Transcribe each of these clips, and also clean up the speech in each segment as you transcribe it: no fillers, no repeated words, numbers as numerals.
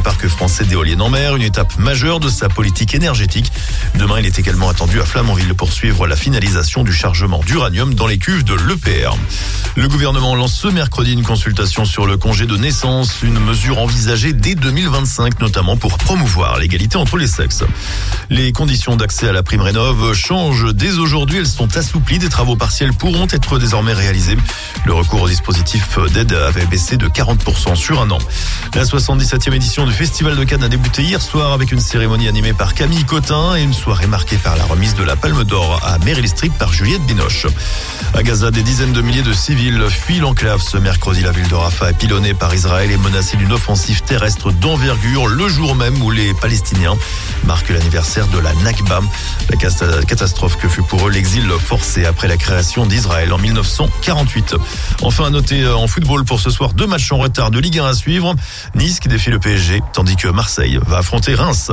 parc français d'éoliennes en mer, une étape majeure de sa politique énergétique. Demain, il est également attendu à Flamanville pour suivre la finalisation du chargement d'uranium dans les cuves de l'EPR. Le gouvernement lance ce mercredi une consultation sur le congé de naissance, une mesure envisagée dès 2025, notamment pour promouvoir l'égalité entre les sexes. Les conditions d'accès à la prime Rénov' changent dès aujourd'hui. Elles sont assouplies. Des travaux partiels pourront être désormais réalisés. Le recours au dispositif d'aide avait baissé de 40% sur un an. La 77e édition du Festival de Cannes a débuté hier soir avec une cérémonie animée par Camille Cotin et une soirée marquée par la remise de la Palme d'Or à Meryl Streep par Juliette Binoche. À Gaza, des dizaines de milliers de civils fuient l'enclave ce mercredi. La ville de Rafah est pilonnée par Israël et menacée d'une offensive terrestre d'envergure le jour même où les Palestiniens marquent l'anniversaire de la Nakba, la catastrophe que fut pour eux l'exil forcé après la création d'Israël en 1948. Enfin, à noter en football pour ce soir, 2 matchs en retard de Ligue 1 à suivre. Nice qui défie le PSG, tandis que Marseille va affronter Reims.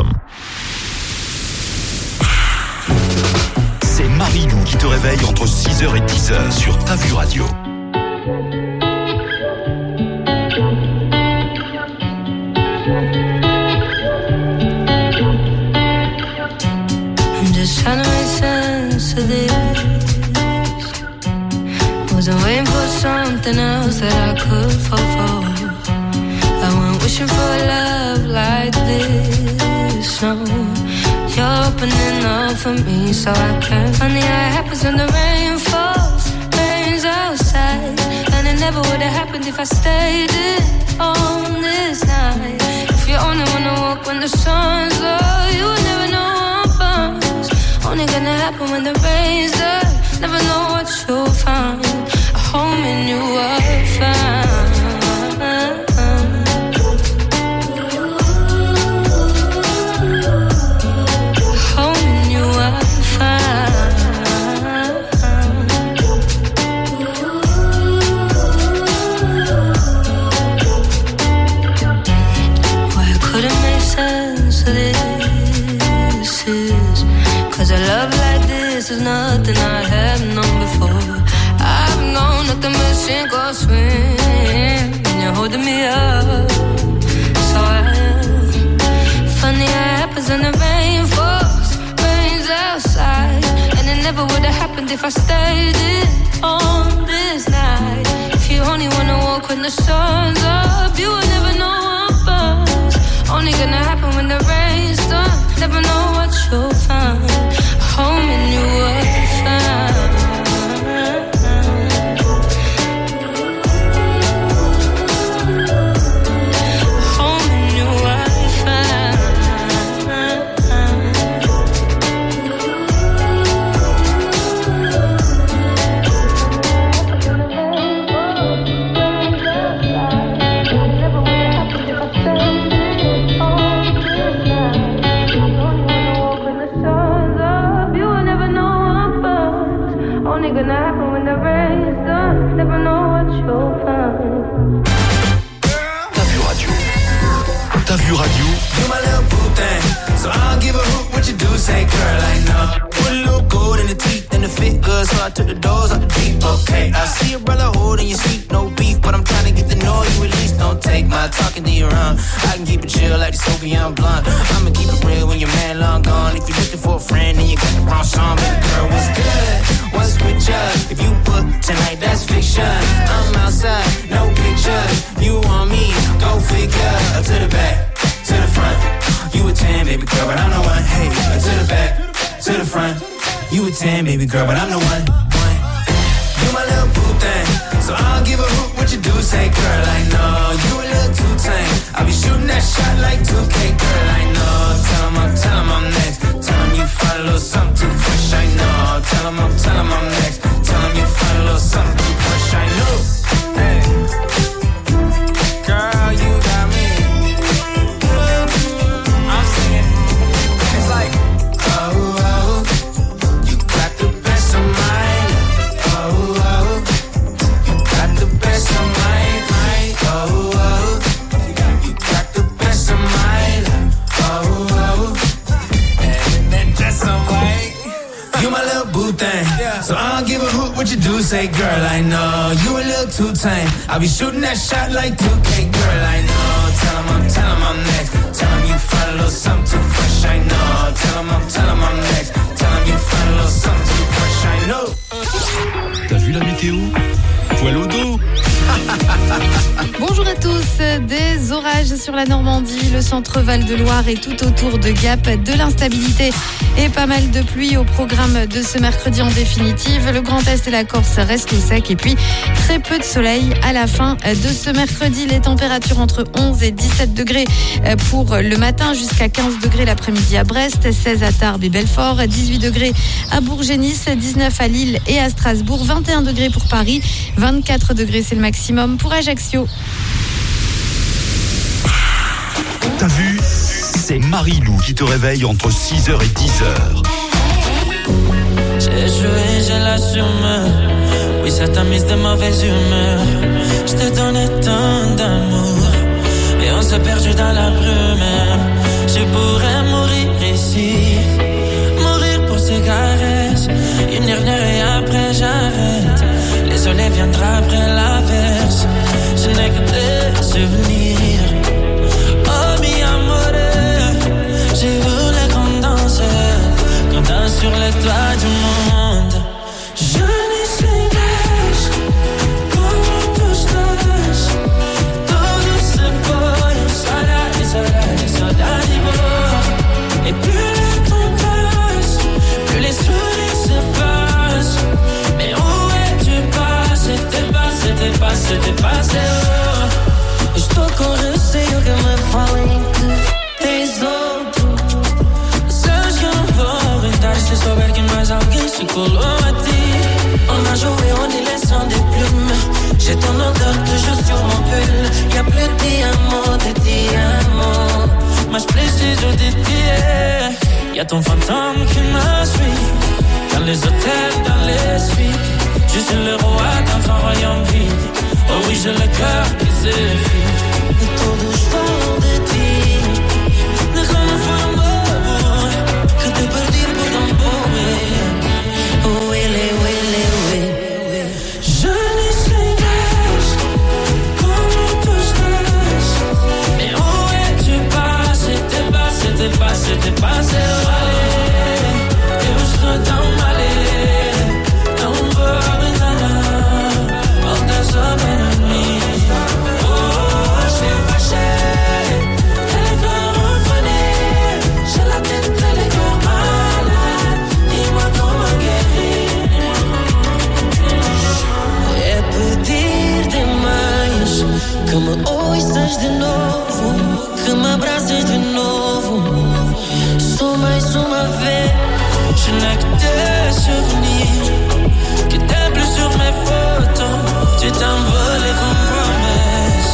C'est Marilou qui te réveille entre 6h et 10h sur Ta Vue Radio. I'm just trying to make sense of this. Wasn't waiting for something else that I could fall for. I went wishing for a love like this. No, you're opening up for me so I can. Funny how it happens when the rain falls, rains outside. And it never would have happened if I stayed in on this night. If you only wanna walk when the sun's low, you would never know I'm bummed. Only gonna happen when the rain's done. Never know what you'll find. A home in you I'll find. Cause a love like this is nothing I have known before. I've known nothing but sink or swim, and you're holding me up. So funny how it happens when the rain falls, rains outside. And it never would have happened if I stayed in on this night. If you only wanna walk when the sun's up, you will never know I'm buzzed. Only gonna happen when the rain's done. Never know what you'll find. A home in you will find. Ta Vue Radio. You my little boo thing, so I don't give a hoot what you do. Say, girl, I know. Put a little gold in the teeth and the fit good, so I took the doors out the deep. Okay, I see your brother holding your seat, no beef, but I'm trying to get to know you at least. Don't take my talking to your own. I can keep it chill like the Soviet blonde. I'ma keep it real when your man long gone. If you're looking for a friend, then you got the wrong song. Baby girl, what's good? What's with you? If you book tonight, that's fiction. I'm outside, no pictures. You want me? Go figure. To the back, to the front. You a 10, baby girl, but I'm the one. Hey, to the back, to the front. You a 10, baby girl, but I'm the one. You my little boo thing, so I don't give a hoot what you do. Say, girl, I know you a little too tame. I'll be shooting that shot like 2K, girl, I know. Tell 'em I'm next. Tell 'em you find a little something too fresh, I know. Tell 'em I'm next. Tell 'em you find a little something too fresh, I know. Hey, girl, you got me. I'm singing. It's like, oh, oh, you got the best of mine. Oh, oh, you got the best of mine. Oh, oh, you got the best of mine. Oh, oh, and then just some white. You my little boo thing, so I don't give a hoot what you do. Say, girl, I know you a little too tame. I'll be shooting that shot like 2K, girl, I know. Tell 'em I'm next. sur la Normandie, le centre Val-de-Loire et tout autour de Gap. De l'instabilité et pas mal de pluie au programme de ce mercredi en définitive. Le Grand Est et la Corse restent au sec et puis très peu de soleil à la fin de ce mercredi. Les températures entre 11 et 17 degrés pour le matin, jusqu'à 15 degrés l'après-midi à Brest, 16 à Tarbes et Belfort, 18 degrés à Bourges et Nice, 19 à Lille et à Strasbourg, 21 degrés pour Paris, 24 degrés c'est le maximum pour Ajaccio. T'as vu ? C'est Marie-Lou qui te réveille entre 6h et 10h. J'ai joué, j'ai l'assume. Oui, ça t'a mise de mauvaise humeur. Je t'ai donné tant d'amour et on s'est perdu dans la brume. Je pourrais mourir ici, mourir pour ces caresses. Une dernière et après j'arrête. Les soleils viendra après l'averse. Je n'ai que des souvenirs. Oh mi amore, j'ai voulu qu'on danse sur les toits du monde. Je n'y sais pas comment tout se passe. Tout se passe, soda du bord. Et plus le temps passe, plus les sourires s'effacent. Mais où es-tu passé? C'était passé, oh. Estou com receio que me falem que tens outro. Sabes que eu não vou aguentar se souber que mais alguém se colou a ti. On a joué en laissant des plumes. J'ai ton odeur toujours sur mon pull. Y'a plus de diamants, mas preciso de ti. Y'a ton fantôme qui me suit dans les hôtels, dans les suites. Je suis le roi dans un royaume vide. Oh oui, j'ai le cœur qui s'effrite. E todos falam de ti. De como foi amor que te perdi por tão bom. Je ne sais pas comment tout se passe. Mais où es-tu passé? T'es passé, allez. Eu estou tão mal. Que me ouças de novo, que me abraças de novo. Só mais uma vez. Je n'ai que des souvenirs qui t'aiment plus sur mes photos. Tu t'envoles comme promesse.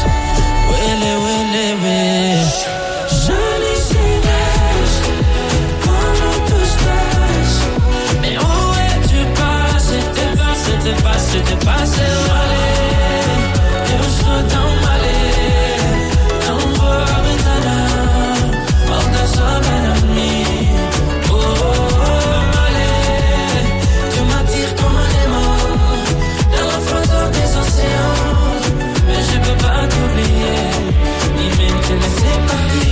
Oui. Je ne sais pas comment tout se passe. Mais où es-tu passé? T'es passé, allez. Eu estou tão mal. Não vou aguentar não. Volta só para mim. Allez. Tu m'attires comme un aimant dans la froideur des océans. Mais je peux pas t'oublier, ni même te laisser partir.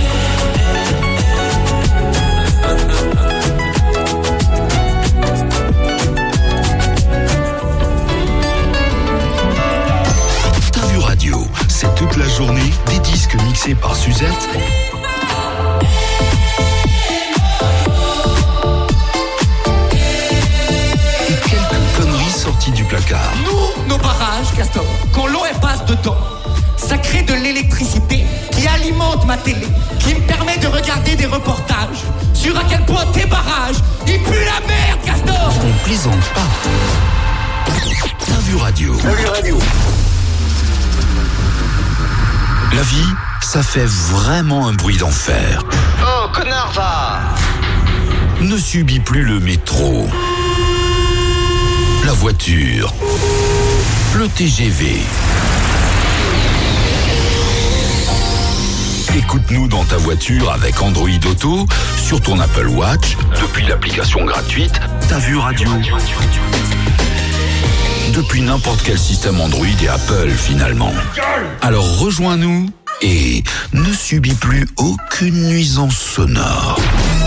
C'est toute la journée des disques mixés par Suzette. Et quelques conneries sorties du placard. Nous, nos barrages, Castor, quand l'eau elle passe dedans, ça crée de l'électricité qui alimente ma télé, qui me permet de regarder des reportages sur à quel point tes barrages, ils puent la merde, Castor. On plaisante pas. T'as vu radio. La vie, ça fait vraiment un bruit d'enfer. Oh, connard, va! Ne subis plus le métro, la voiture, le TGV. Écoute-nous dans ta voiture avec Android Auto, sur ton Apple Watch, depuis l'application gratuite T'as vu radio. Depuis n'importe quel système Android et Apple finalement. Alors rejoins-nous et ne subis plus aucune nuisance sonore.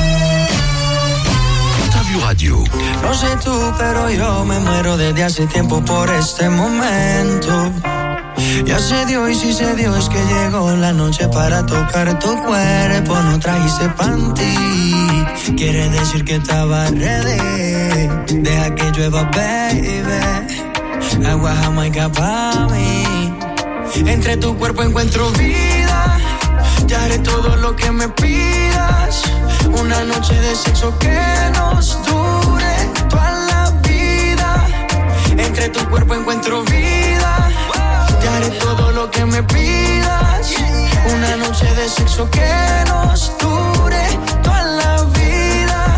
T'as vu radio. No sé tú, pero yo me muero desde hace tiempo por este momento. Ya se dio y si se dio es que llegó la noche para tocar tu cuerpo. No trajiste panty, quiere decir que estaba ready. Deja que llueva, baby. Agua jamaica pa' mí. Entre tu cuerpo encuentro vida. Ya haré todo lo que me pidas. Una noche de sexo que nos dure toda la vida. Entre tu cuerpo encuentro vida. Ya haré todo lo que me pidas. Una noche de sexo que nos dure toda la vida.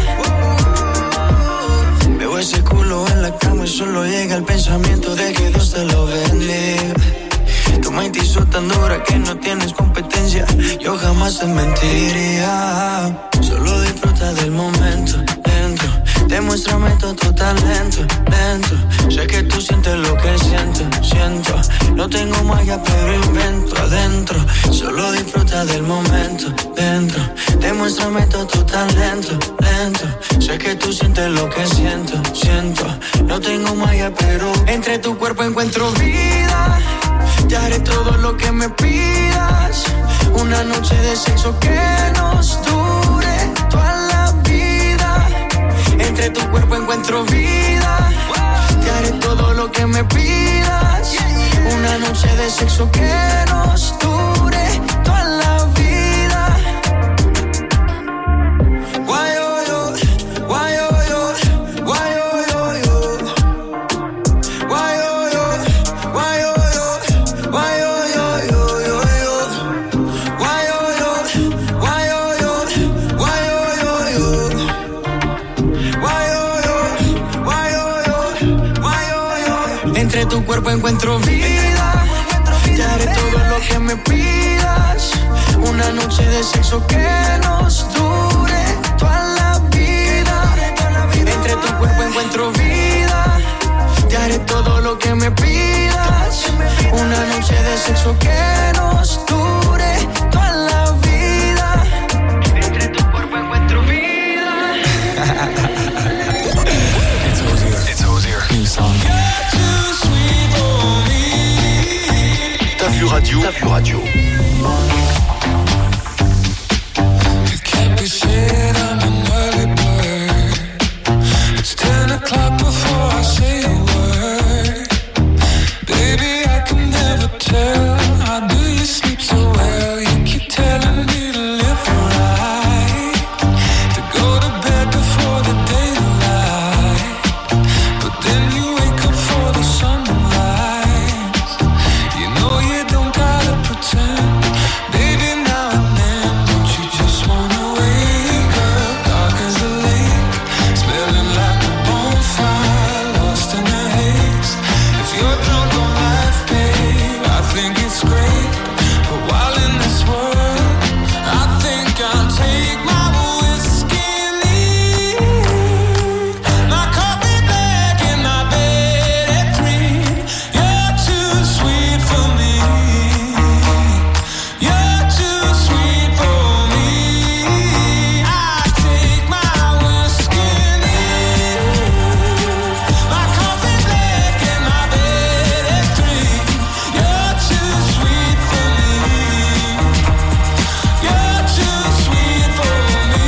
Veo ese culo en la cama y solo llega el pensamiento de que Dios te lo bendiga. Tu mente hizo tan dura que no tienes competencia. Yo jamás te mentiría. Solo disfruta del momento dentro. Demuéstrame todo tu talento lento. Sé que tú sientes lo que siento. No tengo magia pero invento adentro. Solo disfruta del momento dentro. Demuéstrame todo tu talento lento. Sé que tú sientes lo que siento. No tengo magia pero entre tu cuerpo encuentro vida. Ya haré todo lo que me pidas. Una noche de sexo que nos dure toda la vida. Entre tu cuerpo encuentro vida. Ya haré todo lo que me pidas. Una noche de sexo que nos dure toda la vida. Guay, oh, yo, guay, oh, yo, guay, oh, yo, yo. Guay, oh, yo, guay, oh, yo, guay, oh, yo, yo, yo, yo. Guay, oh, yo, guay, oh, yo, guay, oh, yo, yo. Guay, oh, yo, guay, oh, yo, guay, oh, yo. Entre tu cuerpo encuentro vida. Ya haré todo lo que me pidas. Una noche de sexo que nos dure toda la vida. Entre tu cuerpo encuentro vida. Ya haré todo lo que me pidas. Una noche de sexo que nos dure toda la vida. Entre tu cuerpo encuentro vida. It's Hozier. New song. T'as vu radio. T'as vu radio. It's 10 o'clock before I say a word. Baby, I can never tell. How do you sleep so well? You keep telling me to live right, to go to bed before the daylight. But then you wake up for the sunrise. You know you don't gotta pretend. Baby, now and then, don't you just wanna wake up dark as a lake, smelling like a bonfire, lost in the haze. If you're drunk on life, babe, I think it's great. But while in this world, I think I'll take my whiskey and leave. My coffee black in my bed at 3. You're too sweet for me. You're too sweet for me. I take my whiskey and leave. My coffee black in my bed at 3. You're too sweet for me. You're too sweet for me.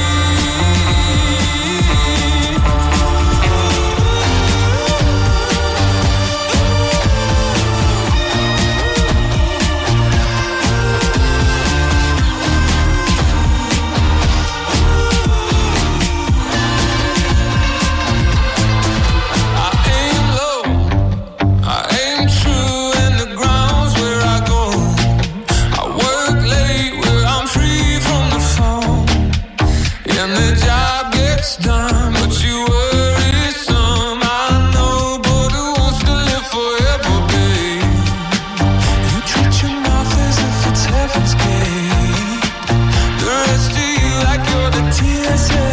I aim low, I aim true, and the ground's where I go. I work late where I'm free from the phone, and the job gets done, but you worry some. I know, but who wants to live forever, babe? You treat your mouth as if it's heaven's gate. The rest of you like you're the TSA.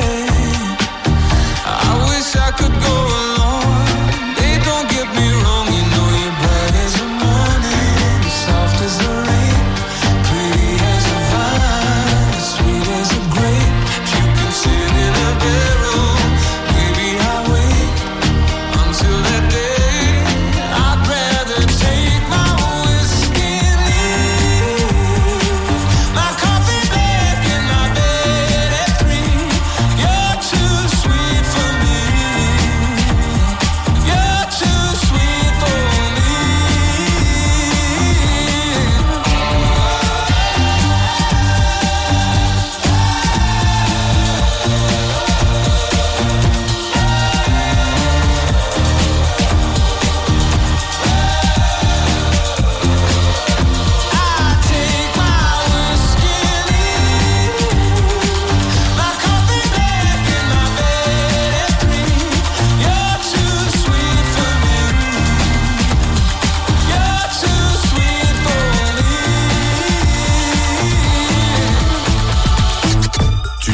I wish I could go along. They don't get me wrong, you know you're bright as the morning, soft as the rain, pretty as a vine, sweet as a grape. You can sit in a barrel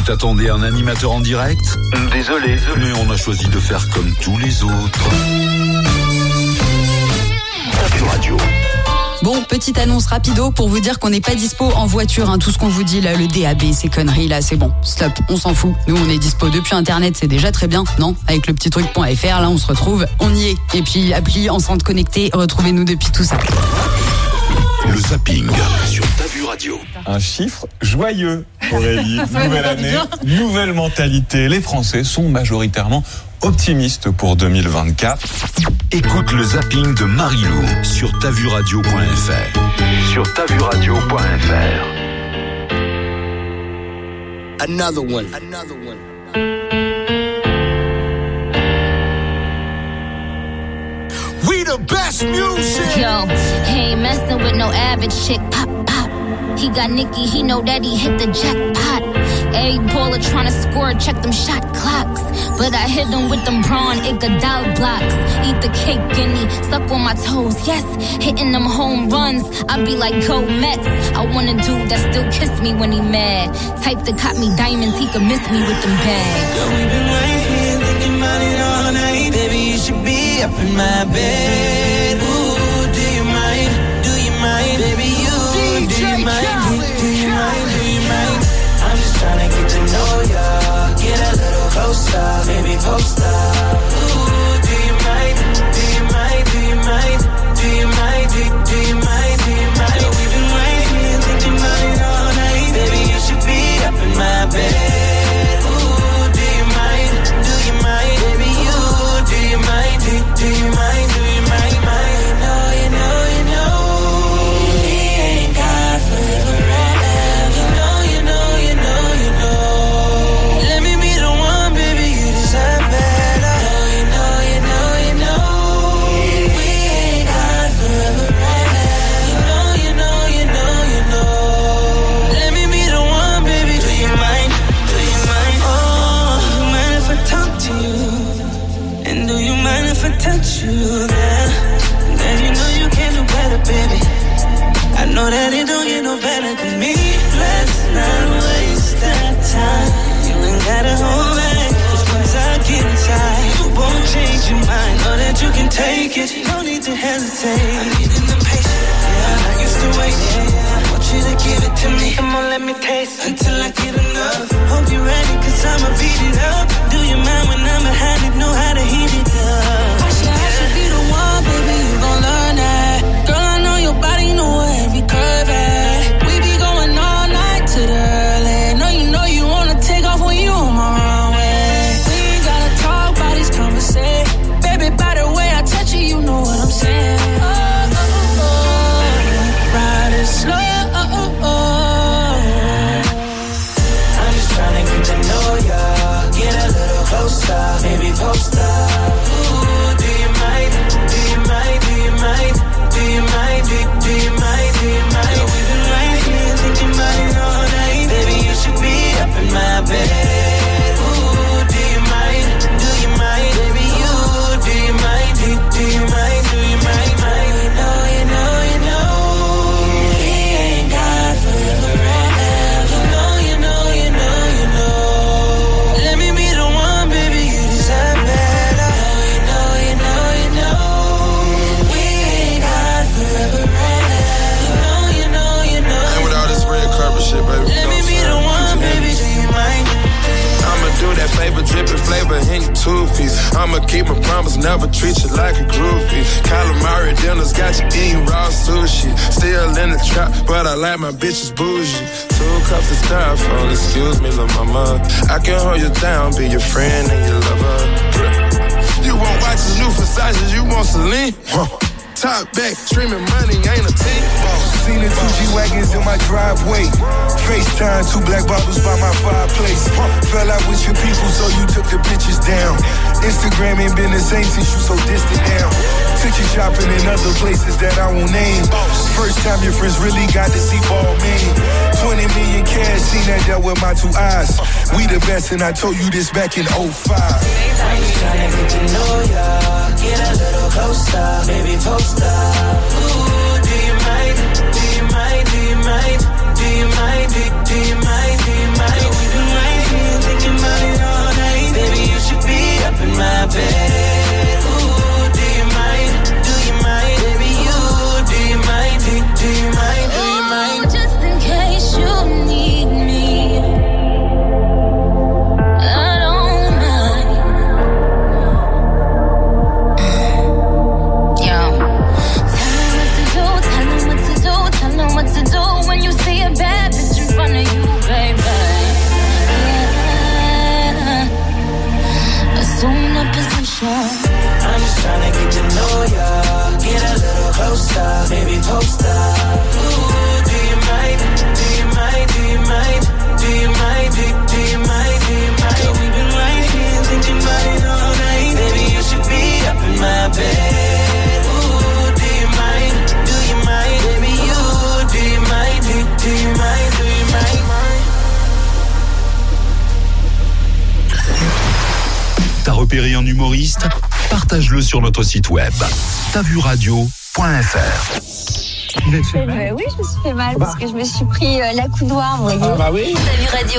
t'attendais à un animateur en direct ? Désolé. Mais on a choisi de faire comme tous les autres. Tapu Radio. Bon, petite annonce rapido pour vous dire qu'on n'est pas dispo en voiture. Tout ce qu'on vous dit là, le DAB, ces conneries là, c'est bon. Stop, on s'en fout. Nous, on est dispo depuis Internet, c'est déjà très bien, non ? Avec le petit truc.fr, là, on se retrouve, on y est. Et puis, appli, enceinte connectée, retrouvez-nous depuis tout ça. Le zapping sur Tapu Radio. Un chiffre joyeux, Aurélie. Nouvelle année, nouvelle mentalité. Les Français sont majoritairement optimistes pour 2024. Écoute le zapping de Marilou sur tavuradio.fr. Sur tavuradio.fr. Another one. We the best music. Yo, he ain't messing with no average chick. Pop, pop. He got Nicky, he know that he hit the jackpot. Every baller tryna score, check them shot clocks. But I hit him with them Braun Iguodala blocks. Eat the cake and he suck on my toes, yes. Hitting them home runs, I be like, go Mets. I want a dude that still kiss me when he mad. Type that caught me diamonds, he could miss me with them bags. Girl, we been right here thinking about it all night. Baby, you should be up in my bed. Ooh, do you mind? Do you mind? Baby, you, do you mind? Do you mind? Do you mind? I'm just tryna get to know ya. Get a little closer, baby, post up. Ooh, do you mind? Do you mind? Do you mind? Do you mind? Do you mind? Do you mind? Girl, we've been right here thinking about it all night. Baby, you should be up in my bed. Ooh, do you mind? Do you mind? Baby, you, do you mind? Do you mind? Do you mind? You know, he ain't got forever and ever. You know. Let me be the one, baby, you deserve better. You know. We ain't got forever and ever. You know. Let me be the one, baby. Do you mind? Do you mind? Oh, do you mind if I talk to you? And do you mind if I touch you? That you know you can do better, baby. I know that it don't get no better than me. Let's not waste that time. You ain't gotta hold back, 'cause once I get inside, you won't change your mind. Know that you can take it, no need to hesitate. I'm getting impatient, yeah, I used to wait, yeah. I want you to give it to me, come on, let me taste until I get enough. Hope you're ready, 'cause I'ma beat it up. Do you mind when I'm behind it, know how to heat it up? I should be the one, baby, you gon' learn that. Girl, I know your body know every curve at. We be going all night to the early. Know you wanna take off when you on my runway. We ain't gotta talk about these conversations. Baby, by the way I touch you, you know what I'm saying. Ride it slow. I'm just tryna get to know ya. Get a little closer, maybe post up. Ooh, do you mind? Do you mind? Do you mind? Do you mind? Do you mind? Do you mind? Girl, we've been right here thinking about it all night. Baby, you should be up in my bed. Ooh, do you mind? Do you mind? Baby, you, do you mind? Do you mind? Do you mind? You know. He ain't got forever and ever. You know. Let me be the one, baby, you deserve better. You know. We ain't got forever and ever. You know. And with all this red carpet shit, baby. Let me be the one, baby, do you mind? I'ma do that flavor, dripping flavor, hit you 2-piece. I'ma keep my promise, never treat you like a groupie. Calamari dinners got you eating raw sushi. Still in the trap, but I like my bitches bougie. 2 cups of styrofoam, excuse me, lil' mama. I can hold you down, be your friend and your lover. You want watches, new Versace, you want Celine? Top back, streaming money, ain't a team. Seen the 2 G-Wagons in my driveway. FaceTime, 2 black bottles by my fireplace. Fell out with your people, so you took the pictures down. Instagram ain't been the same since you so distant now. Took you shopping in other places that I won't name. First time your friends really got to see ball man. 20 million cash, seen that dealt with my 2 eyes. We the best, and I told you this back in 05. I'm just tryna get to know ya. Get a little closer, baby, post up. Ooh, do you mind? Do you mind? Do you mind? Do you mind? Do you mind? Do you mind? We've been right here shot. I'm just tryna get to know ya, get a little closer, maybe post up. Ooh, do you mind? Do you mind? Do you mind? Do you mind? Do you mind? Do you mind? Girl, we've been right here thinking about it all night. Baby, you should be up in my bed. Ooh, do you mind? Do you mind? Baby, you, do you mind? Do you mind? Do you mind? T'as repéré un humoriste? Partage-le sur notre site web tavuradio.fr. Oui, je me suis fait mal parce que je me suis pris la coudoir, vous voyez. Ah bah oui. T'as vu radio?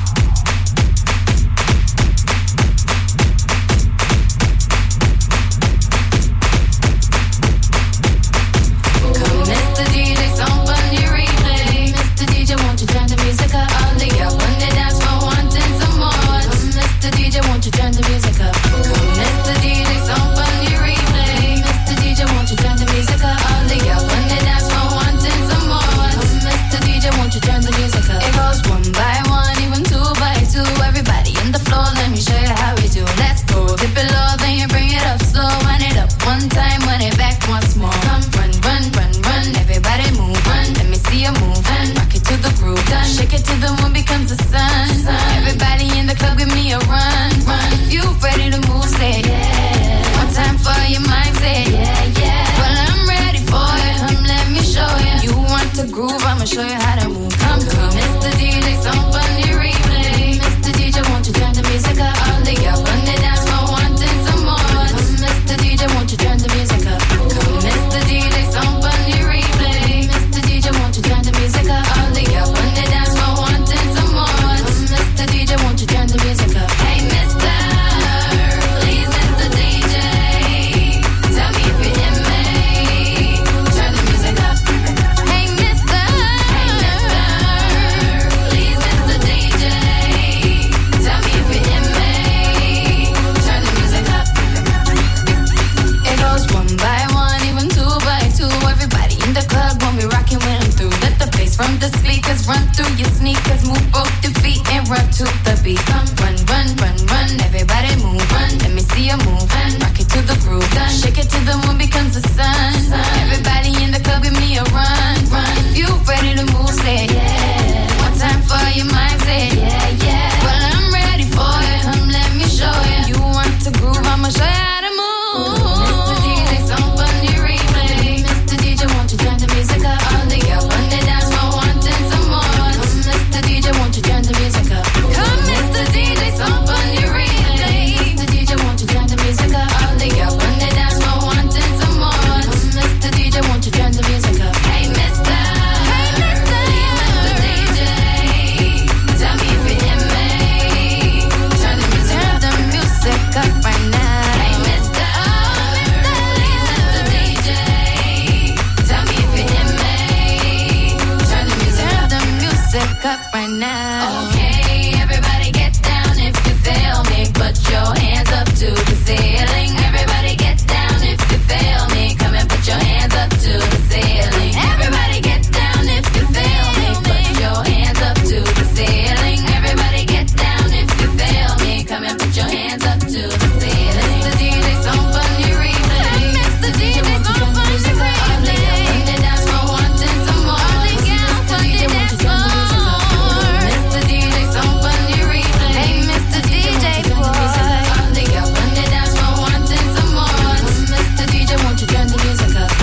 Shake it till the moon becomes the sun. Everybody in the club, give me a run. If you ready to move, say yeah. One time for your mind, say yeah. Well, I'm ready for it. Come, let me show you. You want to groove? I'ma show you how to move. Come, Mr. DJ, some funny replay. Mr. DJ, won't you turn the music up? All the up on the dance floor, wanting some more. Mr. DJ, won't you turn the music up? Mr. DJ, some funny replay. Mr. DJ, won't you turn the music up? All the up on the dance floor, wanting some more. Mr. DJ, won't you turn the music up? Hey, Mr. Please, Mr. DJ, tell me if you hear me. Turn the music up. Hey, Mr. Please, Mr. DJ, tell me if you hear me. Turn the music up. It goes one by one, even two by two. Everybody in the club when we rockin' when I'm through. Let the bass from the speakers run through your sneakers. Move both your feet and run to the beat. Come run, run, run, run. Everybody move, run. Let me see you move. Rock it to the groove. Shake it till the moon becomes the sun. Everybody in the club, give me a run. If you ready to move, say yeah. One time for your mind, say yeah. Well, I'm ready for it. Come, let me show you. You want to groove? I'ma show you how to move. Mr. DJ, some funny replay. Mr. DJ, won't you turn the music up? All the up on the dance floor, wanting some more. Mr. DJ, won't you turn the music up? Come, Mr. DJ, some funny replay. Mr. DJ, won't you turn the music up? All the up on the dance floor, wanting some more. Mr. DJ, won't you turn the music up? Hey, Mr. DJ, tell me if you hear me. Turn the music up right now. Hey, Mr. DJ, tell me if you hear me. Turn the music up right now. Okay, everybody get down if you feel me. Put your hands up to the ceiling. Everybody get down if you feel me. Come and put your hands up to the ceiling. Everybody get down if you feel me. Put your hands up to the ceiling. Everybody get down if you feel me. Come and put your hands up to the ceiling. Mr. DJ, some funny replay. Mr. DJ, some funny replay. On the dance floor, wanting some more. Mr. DJ, won't you turn the music up? Mr. DJ, some funny replay. Hey, Mr. DJ, boy. On the dance floor, wanting some more. Mr. DJ, won't you turn the music up?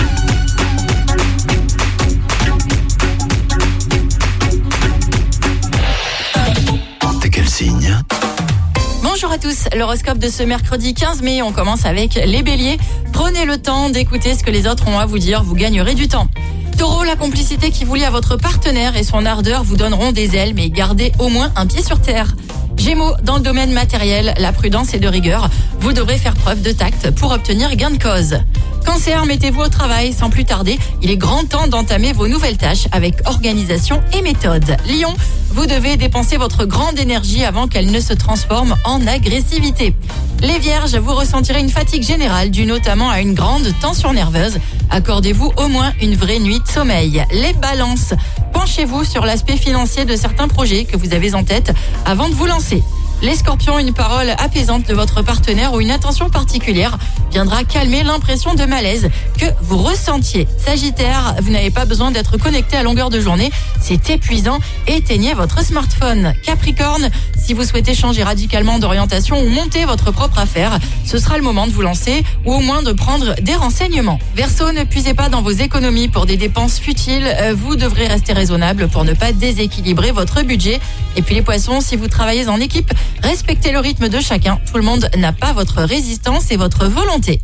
T'es quel signe? Bonjour à tous, l'horoscope de ce mercredi 15 mai, on commence avec les béliers. Prenez le temps d'écouter ce que les autres ont à vous dire, vous gagnerez du temps. Taureau, la complicité qui vous lie à votre partenaire et son ardeur vous donneront des ailes, mais gardez au moins un pied sur terre. Gémeaux, dans le domaine matériel, la prudence est de rigueur. Vous devrez faire preuve de tact pour obtenir gain de cause. Cancer, mettez-vous au travail sans plus tarder. Il est grand temps d'entamer vos nouvelles tâches avec organisation et méthode. Lion, vous devez dépenser votre grande énergie avant qu'elle ne se transforme en agressivité. Les Vierges, vous ressentirez une fatigue générale due notamment à une grande tension nerveuse. Accordez-vous au moins une vraie nuit de sommeil. Les Balances, penchez-vous sur l'aspect financier de certains projets que vous avez en tête avant de vous lancer. Les Scorpions, une parole apaisante de votre partenaire ou une attention particulière viendra calmer l'impression de malaise que vous ressentiez. Sagittaire, vous n'avez pas besoin d'être connecté à longueur de journée, c'est épuisant, éteignez votre smartphone. Capricorne, si vous souhaitez changer radicalement d'orientation ou monter votre propre affaire, ce sera le moment de vous lancer ou au moins de prendre des renseignements. Verseau, ne puisez pas dans vos économies pour des dépenses futiles, vous devrez rester raisonnable pour ne pas déséquilibrer votre budget. Et puis les Poissons, si vous travaillez en équipe, respectez le rythme de chacun. Tout le monde n'a pas votre résistance et votre volonté.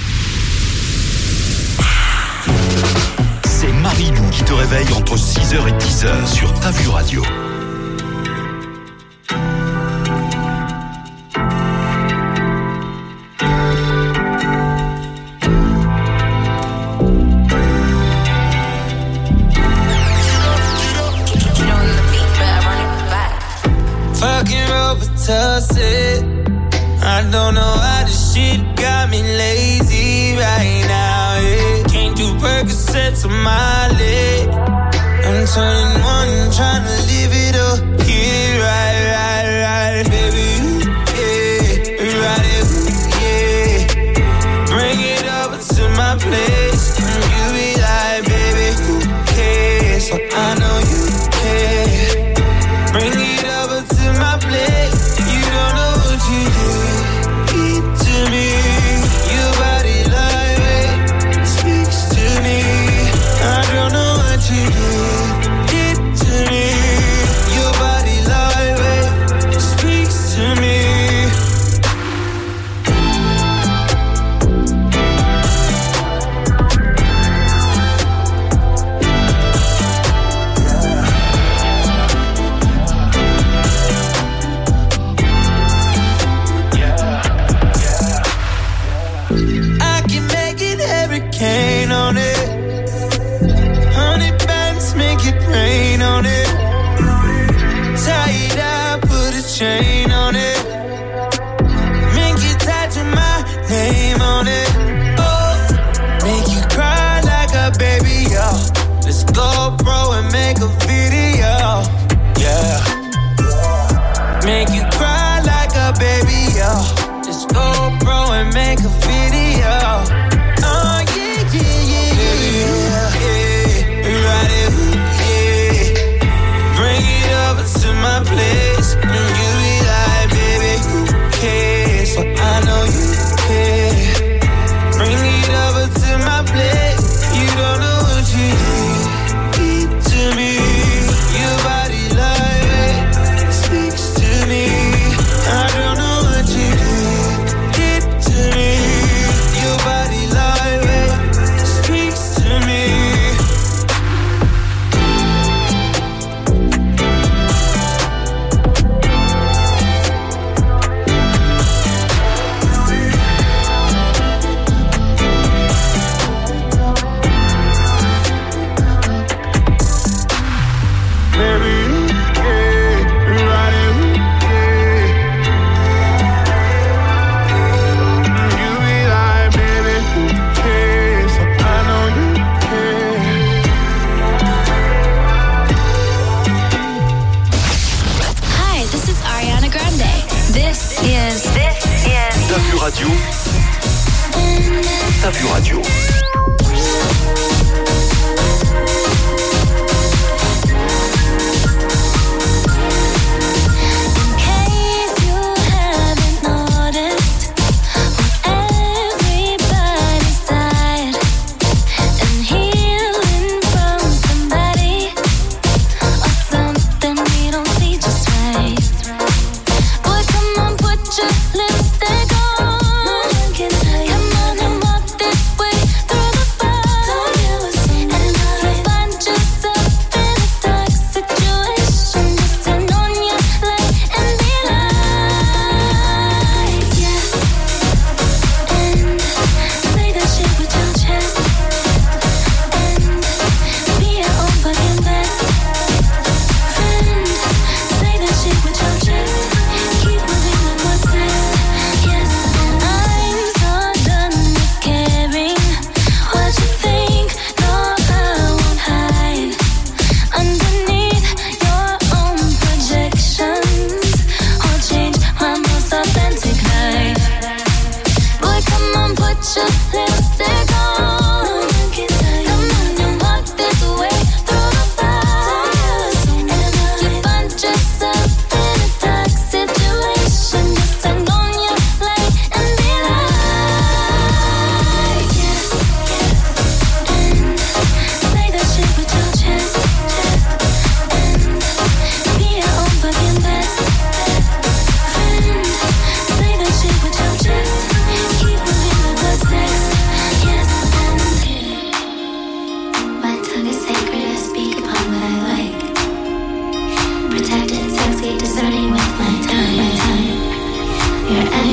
C'est Marilou qui te réveille entre 6h et 10h sur Ta Vue Radio. Fucking Robitussin. I don't know how this shit got me lazy right now, yeah. Can't do Percocets on my leg. I'm turning one, trying to live it up. Get it right, baby, yeah. Right it, yeah. Bring it over to my place. And you be like, baby, who cares? So I know you care. Bring it over to my place. You don't know what you did to me. Your body lightweight speaks to me. I don't know what you did to me. Your body lightweight speaks to me. Hurricane on it, 100 bands make it rain on it. Tie it up, put a chain on it. Make you tattoo my name on it. Oh, make you cry like a baby, yo. Let's go, bro, and make a video, yeah. Make you cry like a baby, yo. Let's go, bro, and make a video. To my place, and you be like, baby, who cares? So I know you care. Bring it over to my place. You don't know what you did to me. Your body lightweight speaks to me. I don't know what you did to me. Your body lightweight speaks to me. Ta Vue Radio. Ta Vue Radio. Come on and walk this way through the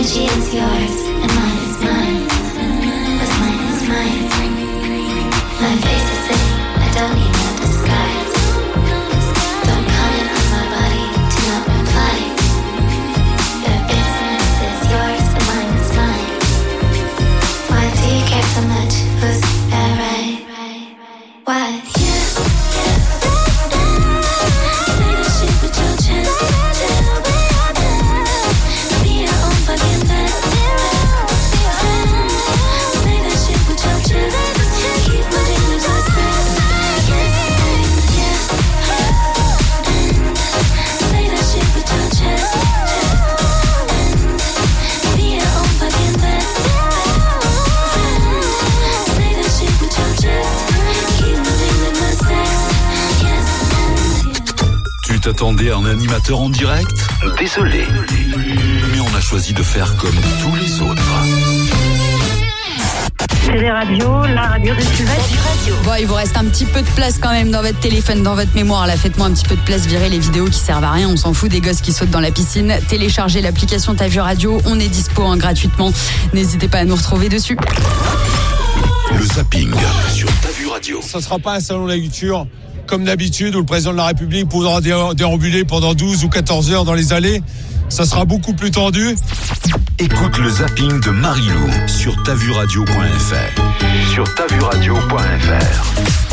energy is yours and mine is mine. What's mine is mine. My face is saying I don't need no disguise. Don't comment on my body, do not reply. Your business is yours and mine is mine. Why do you care so much? Who's that right? Why? Say that shit with your chest. Be your own fucking best. Say that shit with your chest. Keep moving with your steps. Yes, yes. Say that shit with your chest. Be your own fucking best. Say that shit with your chest. Keep moving with my steps. Yes. Tu t'attendais à un animateur en direct? Désolé. Mais on a choisi de faire comme tous les autres. Télé Radio, la radio de Sylvestre. Bon, il vous reste un petit peu de place quand même dans votre téléphone, dans votre mémoire. Là, faites-moi un petit peu de place, virez les vidéos qui servent à rien. On s'en fout des gosses qui sautent dans la piscine. Téléchargez l'application Ta Vue Radio. On est dispo gratuitement. N'hésitez pas à nous retrouver dessus. Le zapping sur Ta Vue Radio. Ça ne sera pas un salon de l'agriculture comme d'habitude où le président de la République pourra déambuler pendant 12 ou 14 heures dans les allées. Ça sera beaucoup plus tendu. Écoute le zapping de Marilou sur tavuradio.fr. Sur tavuradio.fr.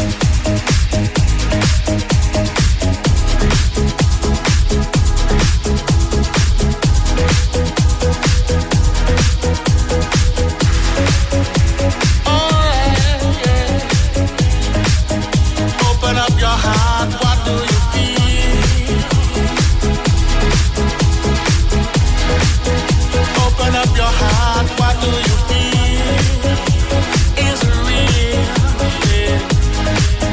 Open up your heart, what do you feel? Open up your heart, what do you feel? Is it real? Yeah.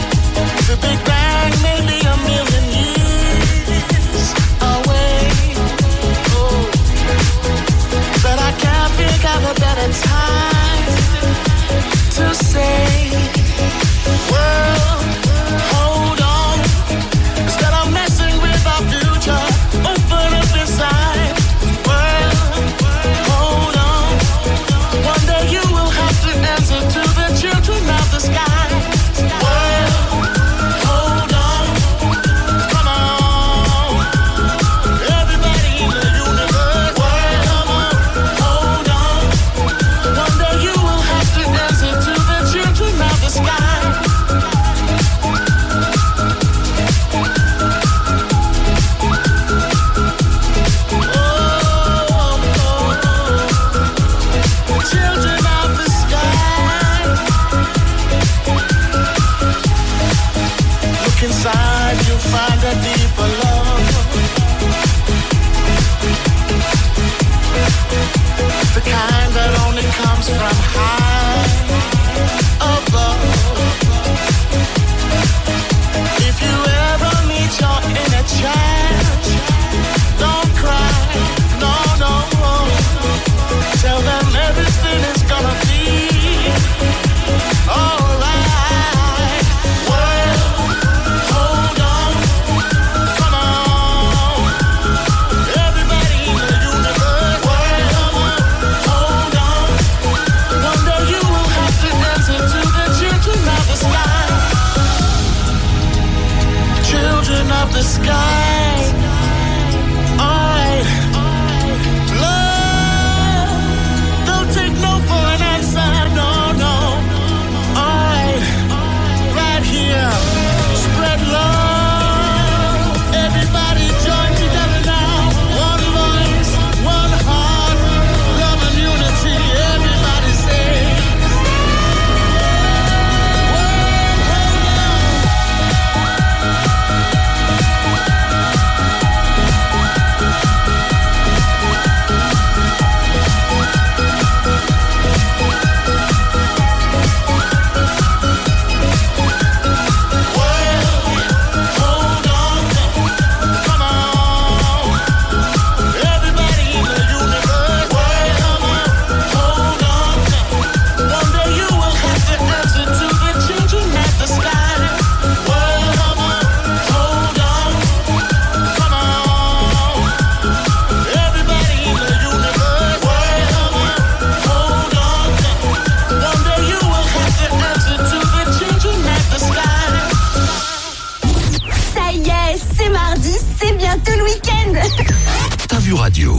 Vue Radio.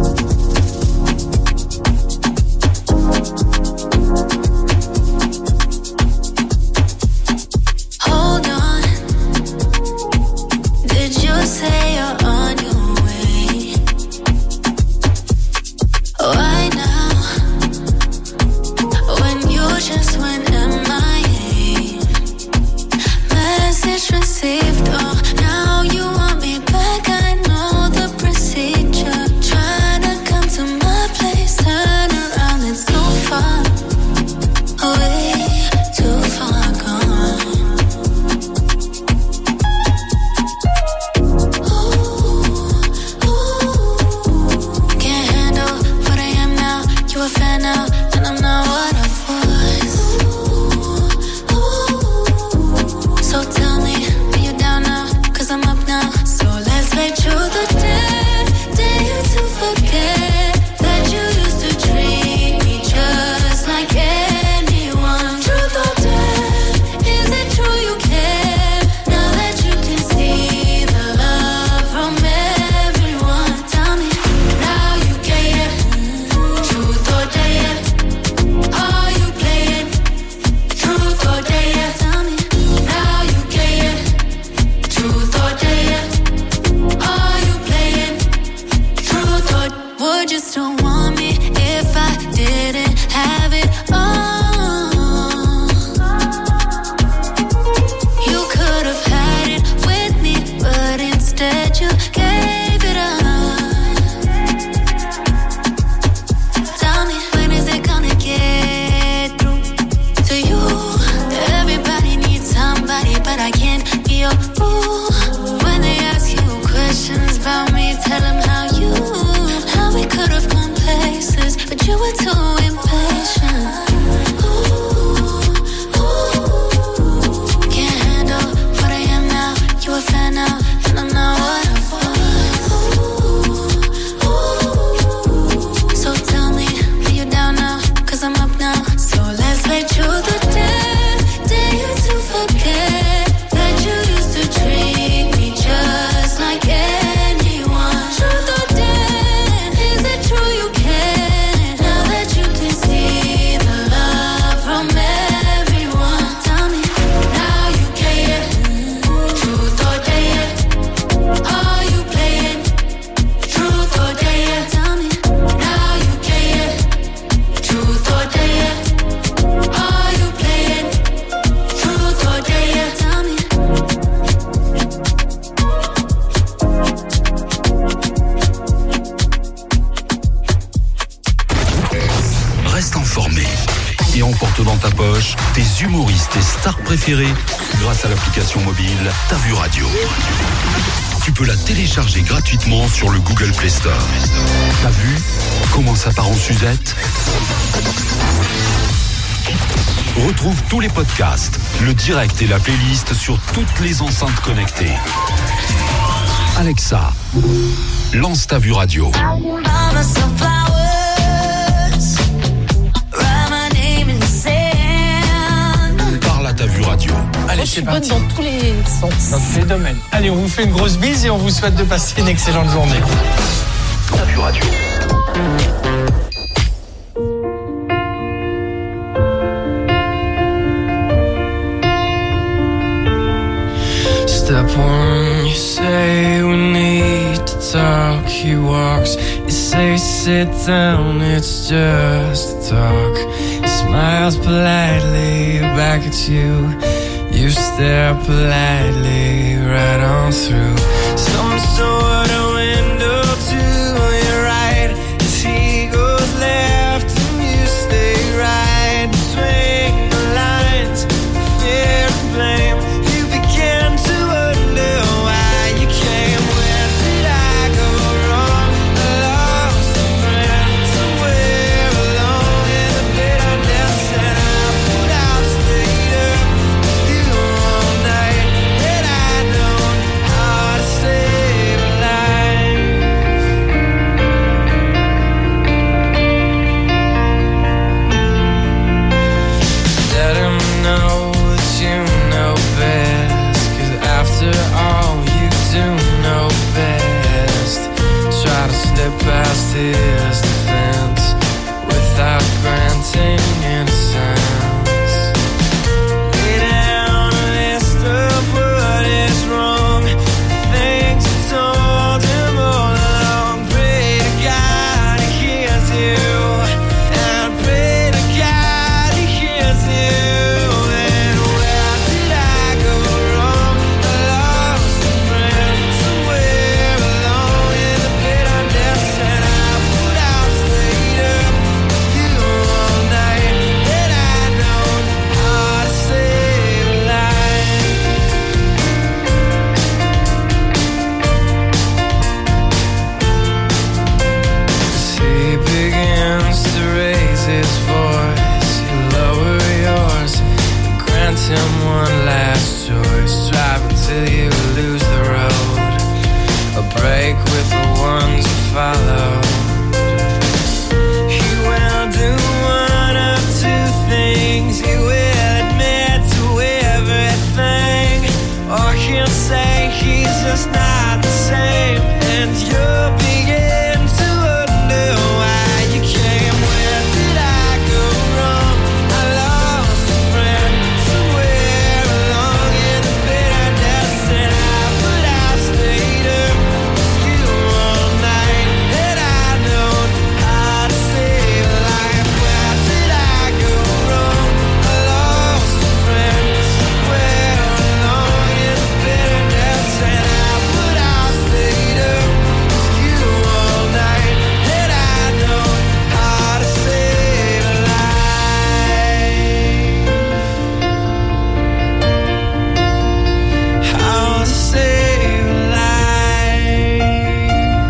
Hold on. Did you say you're on your way? Why now? When you just went MIA. Message received. Oh, now you want me back. I know the procedure. Trying to come to my place. Turn around, it's too far away, too far gone. Can't handle what I am now. You a fan now, and I'm not what I was. So tell me, are you down now? 'Cause I'm up now. So let's make sure the day you to forget that you used to treat me just like anyone. Truth or dare, is it true you care? Now that you can see the love from everyone. Tell me, now you get it. Truth or dare, are you playing? Truth or dare, tell me, now you get it. Truth or dare, are you playing? Truth or would you still want me if I didn't have it all? You could have had it with me, but instead you gave it up. Tell me, when is it gonna get through to you? Everybody needs somebody, but I can't be your boo. When they ask you questions about me, tell them how we could have gone places, but you were too impatient. Can't handle what I am now. You a fan now, and I'm not what I was. So tell me, are you down now? 'Cause I'm up now. So let's make sure the day you to forget that you used to treat me just like anyone. Truth or dare, is it true you care? Now that you can see the love from everyone. Tell me, now you care. Truth or dare, are you playing? Truth or dare, tell me, now you care. Truth or dare, are you playing? Truth or dare, tell me. Reste informé et emporte dans ta poche tes humoristes et stars préférés grâce à l'application mobile Ta Vue Radio. Tu peux la télécharger gratuitement sur le Google Play Store. T'as vu comment ça part en Suzette? Retrouve tous les podcasts, le direct et la playlist sur toutes les enceintes connectées. Alexa, lance Ta Vue Radio. Parle à Ta Vue Radio. Allez, c'est parti. Dans tous les sens. Dans tous les domaines. Allez, on vous fait une grosse bise et on vous souhaite de passer une excellente journée. Ta Vue Radio. Step one, you say we need to talk. He walks, you say sit down, it's just talk. He smiles politely back at you. You stare politely right on through some sort of window to your right. As he goes left and you stay right between the lines, fear and blame. You begin to wonder why you came. Where did I go wrong? I lost a friend somewhere alone in the bitterness, and I put out stayed up with you all night. That I know how to save a life. slip past his defense without granting innocence. Lay down a list of what is wrong, things I told him all along. Pray to God he hears you, and pray to God he hears you. And where did I go wrong? I lost a friend somewhere along in the bitterness, and I put out stayed up with you all night. And I know how to save a life. As he begins to raise his voice, you lower yours and grant him one last choice. Drive until you lose the road, a break with the ones who follow. He will do one of two things. He will admit to everything, or he'll say he's just not the same, and you'll begin to wonder why you came. Where did I go wrong? I lost a friend somewhere along in the bitterness, and I put out stayed up with you all night. And I know how to save a life. Where did I go wrong? I lost a friend somewhere along in the bitterness, and I put out stayed up with you all night. And I know how to save a life. How to save a life.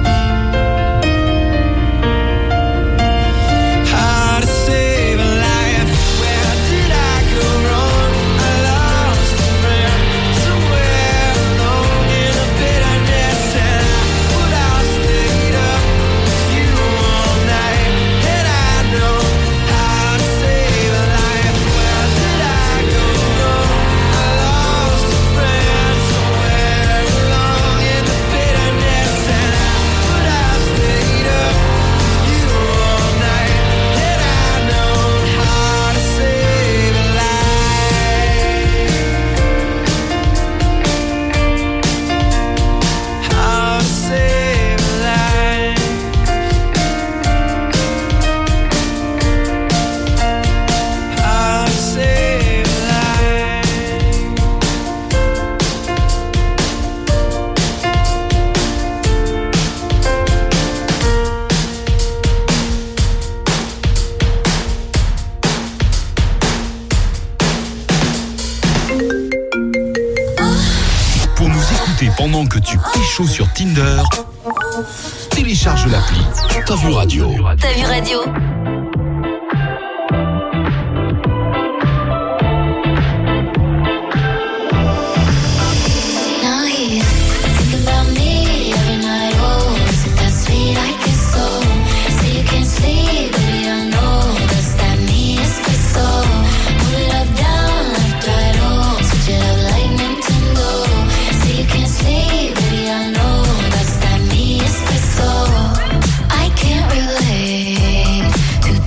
How to save a life. Where did I go wrong? I lost a friend somewhere along in the bitterness, and I put out stayed up with you all night. And I know how to save a life. Where did I go wrong? I lost a friend somewhere along in the bitterness, and I put out stayed up with you all night. And I know how to save a life. How to save a life. How to save a life. Pour nous écouter pendant que tu pécho sur Tinder, télécharge l'appli T'as vu radio. T'as vu radio? Now he's thinking about me every night. Oh, is it that sweet I can so? Say you can't sleep, baby, I know that's that me espresso. Move it up, down, left, right, oh, switch it up like Nintendo. Say you can't sleep, baby, I know that's that me espresso. I can't relate to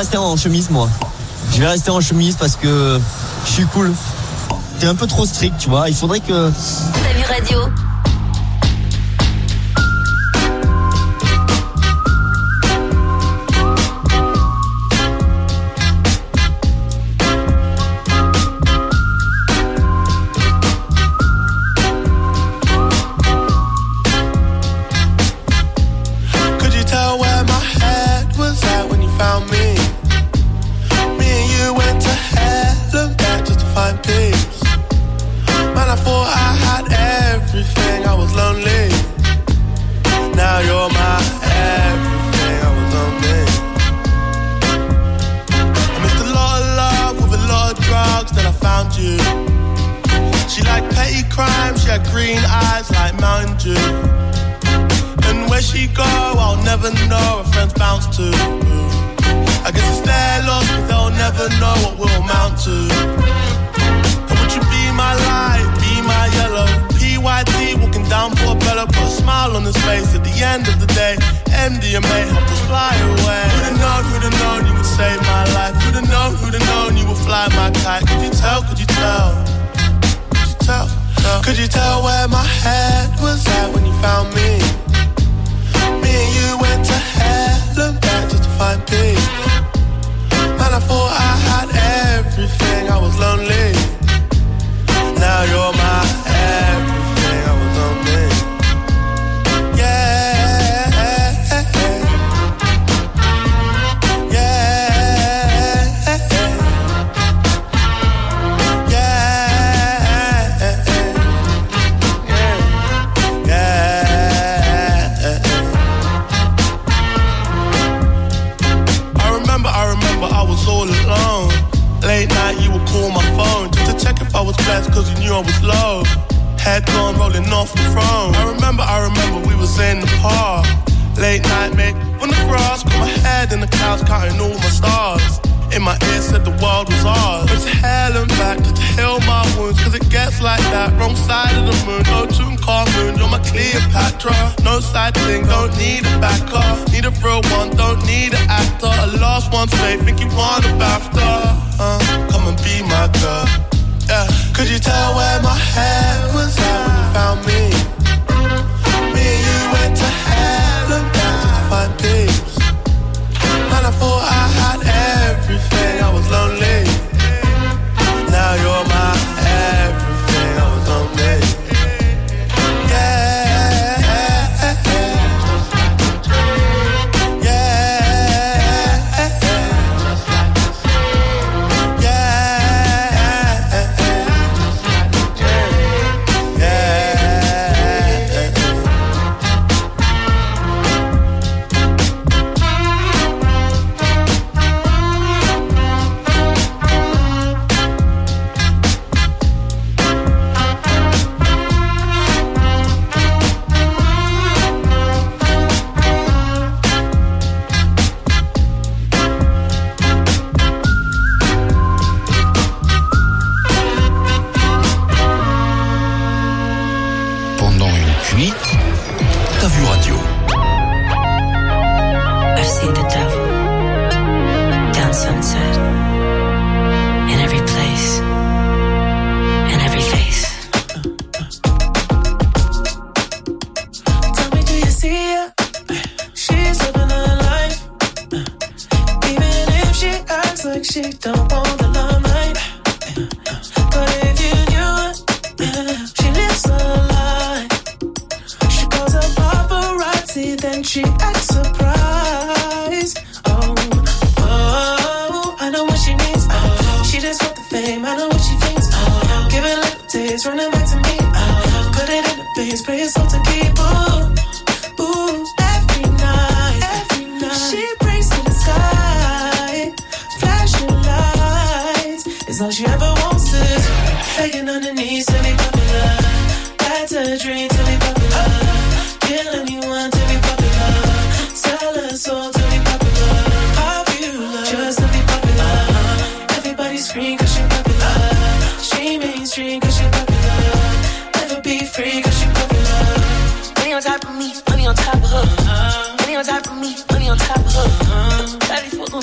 rester en chemise, moi. Je vais rester en chemise parce que je suis cool. T'es un peu trop strict, tu vois. Il faudrait que... T'as vu radio?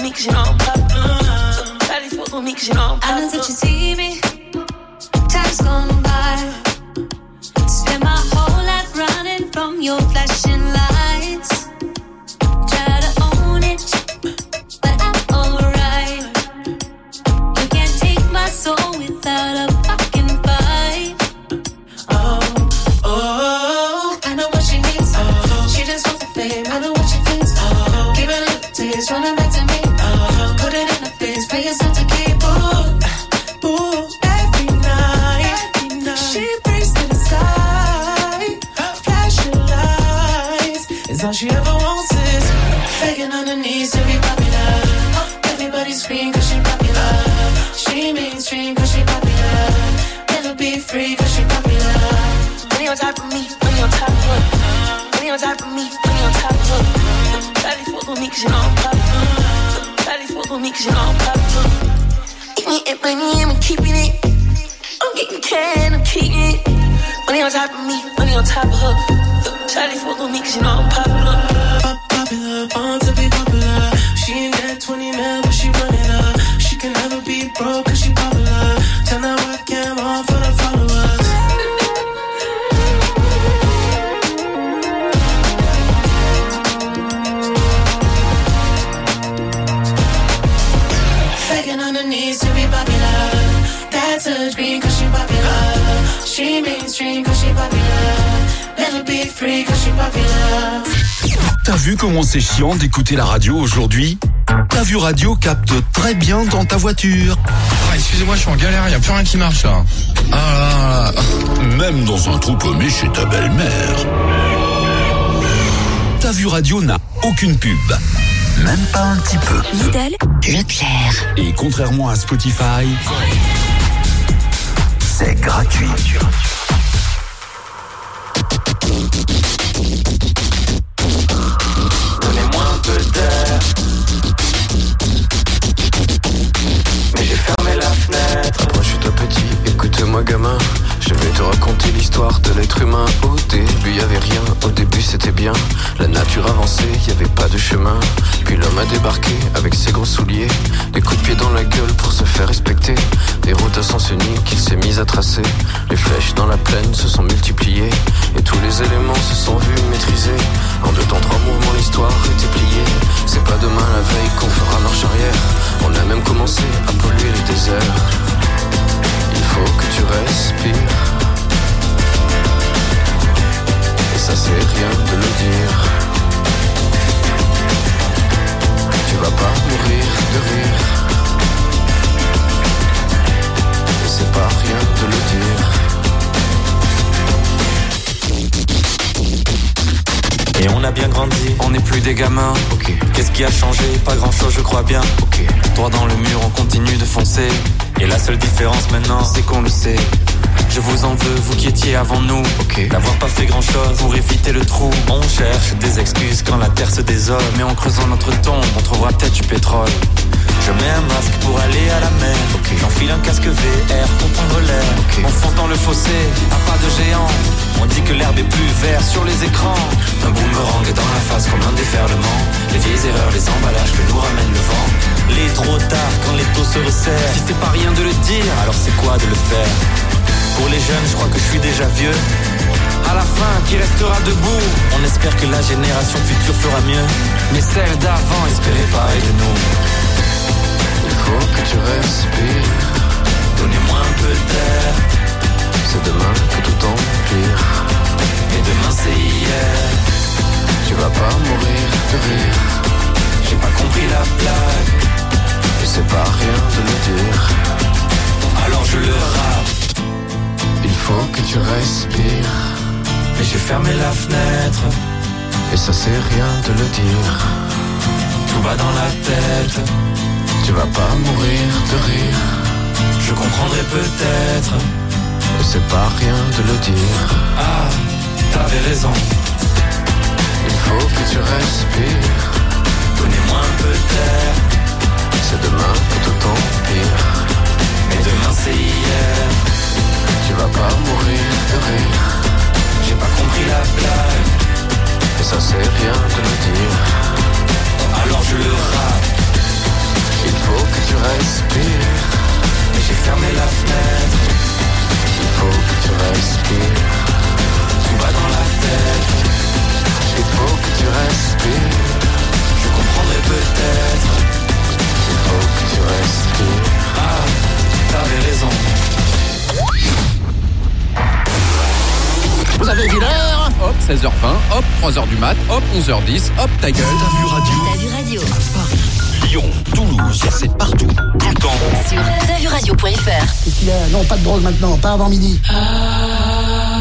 me, cause you know I'm poppin'. Daddy fuck with me, cause you know I'm poppin'. I know that you see me, time's gone by. Spend my whole life running from your flashing lights. Try to own it, but I'm alright. You can't take my soul without a fucking fight. Oh, I know what she needs. She just wants the fame. I know what she thinks. Give it up to you, running back to me. Put it in the face, pay yourself to keep. Ooh, every night, she prays to the sky. Flashing lights is all she ever wants is begging on her knees to be popular. Everybody scream 'cause she popular. She mainstream 'cause she popular. Never be free 'cause she popular. Money on top of me, money on top of her. Money on top of me, money on top of her. Daddy fuck with me 'cause you know I'm popular. Daddy fuck with me 'cause you know I'm popular. Eating it, money, I'm keeping it. I'm getting can, I'm keeping it. Money on top of me, money on top of her. Daddy fuck with me 'cause you know I'm popular. Popular, born to be popular. She ain't got 20 mil, but she run it up. She can never be broke 'cause she popular. Turn that webcam on for the followers. Begging on her knees to be popular. That's a dream 'cause she popular. She mainstream 'cause she popular. Never be free 'cause she popular. T'as vu comment c'est chiant d'écouter la radio aujourd'hui? Ta Vue Radio capte très bien dans ta voiture. Ah, excusez-moi, je suis en galère, y a plus rien qui marche là. Ah là là. Même dans un trou paumé chez ta belle-mère. Ta Vue Radio n'a aucune pub. Même pas un petit peu. Lidl, Leclerc. Et contrairement à Spotify, c'est gratuit. Donnez-moi un peu d'air. Mais j'ai fermé la fenêtre. Moi je suis tout petit, écoute-moi gamin. Je vais te raconter l'histoire de l'être humain. Au début y'avait rien, au début c'était bien. La nature avançait, y'avait pas de chemin. Puis l'homme a débarqué avec ses gros souliers. Des coups de pied dans la gueule pour se faire respecter. Des routes à sens unique qu'il s'est mis à tracer. Les flèches dans la plaine se sont multipliées. Et tous les éléments se sont vus maîtrisés. En 2 temps 3 mouvements l'histoire était pliée. C'est pas demain la veille qu'on fera marche arrière. On a même commencé à polluer les déserts. Il faut que tu respires. Et ça c'est rien de le dire. Tu vas pas mourir de rire. Et c'est pas rien de le dire. Et on a bien grandi, on n'est plus des gamins. Okay. Qu'est-ce qui a changé? Pas grand chose je crois bien. Okay. Droit dans le mur, on continue de foncer. Et la seule différence maintenant, c'est qu'on le sait. Je vous en veux, vous qui étiez avant nous. D'avoir pas fait grand chose pour éviter le trou. On cherche des excuses quand la terre se désole. Mais en creusant notre tombe, on trouvera peut-être du pétrole. Je mets un masque pour aller à la mer. J'enfile un casque VR pour prendre l'air. On fonce dans le fossé, à pas de géant. On dit que l'herbe est plus verte sur les écrans. Un boomerang dans la face comme un déferlement. Les vieilles erreurs, les emballages que nous ramène le vent. Il est trop tard quand les taux se resserrent. Si c'est pas rien de le dire, alors c'est quoi de le faire? Pour les jeunes, je crois que je suis déjà vieux. À la fin, qui restera debout? On espère que la génération future fera mieux. Mais celle d'avant espérait pareil de nous. Il faut que tu respires. Donnez-moi un peu d'air. C'est demain que tout empire. Et demain c'est hier. Tu vas pas mourir de rire. J'ai pas compris la blague. Et c'est pas rien de le dire. Alors je le rappe. Il faut que tu respires. Mais j'ai fermé la fenêtre. Et ça c'est rien de le dire. Tout va dans la tête. Tu vas pas mourir de rire. Je comprendrai peut-être. Et c'est pas rien de le dire. Ah, t'avais raison. Il faut que tu respires. Donnez-moi un peu d'air. C'est demain que tout empire. Mais demain c'est hier. Tu vas pas mourir de rire. J'ai pas compris la blague. Et ça c'est rien de le dire. Alors je le rappe. les dealers. Hop, 16h20, hop, 3h du mat, hop, 11h10, hop, ta gueule. T'as vu radio. T'as vu radio. Lyon, Toulouse, c'est partout, tout le temps. Sur t'asvuradio.fr. Non, pas de drogue maintenant, pas avant midi.